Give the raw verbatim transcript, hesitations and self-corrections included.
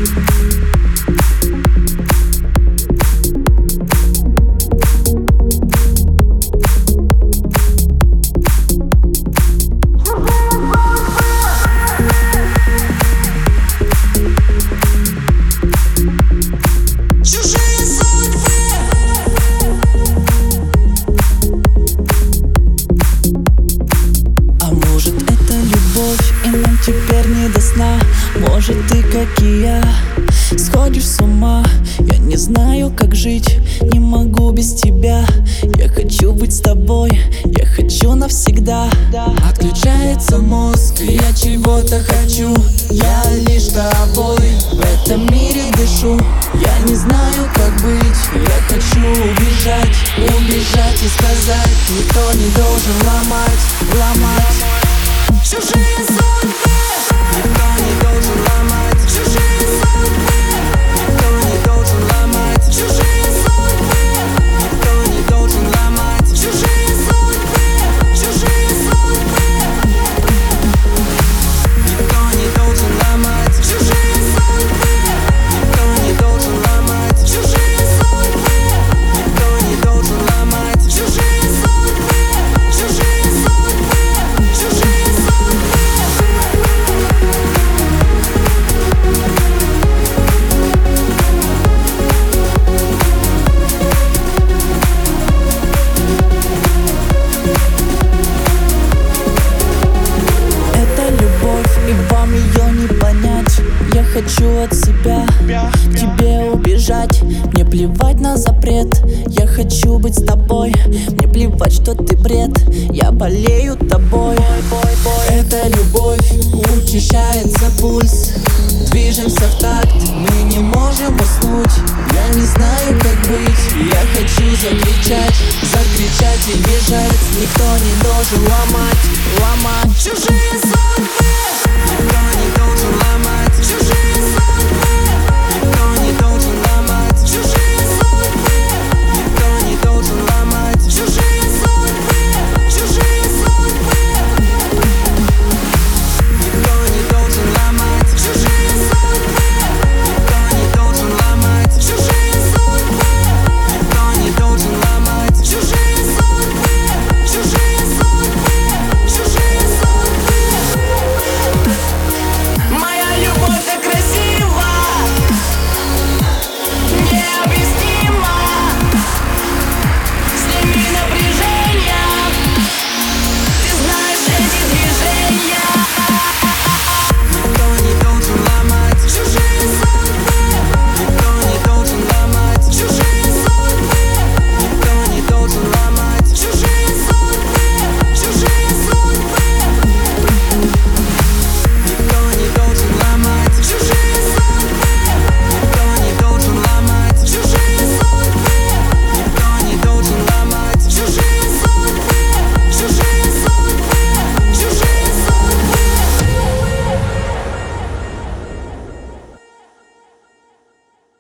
Теперь не до сна. Может, ты, как и я, сходишь с ума. Я не знаю, как жить, не могу без тебя. Я хочу быть с тобой, я хочу навсегда. Отключается мозг, и я чего-то хочу. Я лишь тобой в этом мире дышу. Я не знаю, как быть, я хочу убежать. Убежать и сказать: никто не должен ломать, ломать чужие судьбы. Никто не должен ломать чужие судьбы. Никто не должен ломать чужие судьбы. Никто не должен ломать чужие судьбы. Чужие судьбы. Никто не должен ломать чужие судьбы. Никто не должен ломать чужие судьбы. Никто не должен ломать чужие судьбы. Чужие судьбы. Чужие судьбы. Я хочу от себя к тебе убежать. Мне плевать на запрет, я хочу быть с тобой. Мне плевать, что ты бред, я болею тобой. Это любовь, учащается пульс. Движемся в такт, мы не можем уснуть. Я не знаю, как быть, я хочу закричать. Закричать и бежать. Никто не должен ломать, ломать чужие судьбы.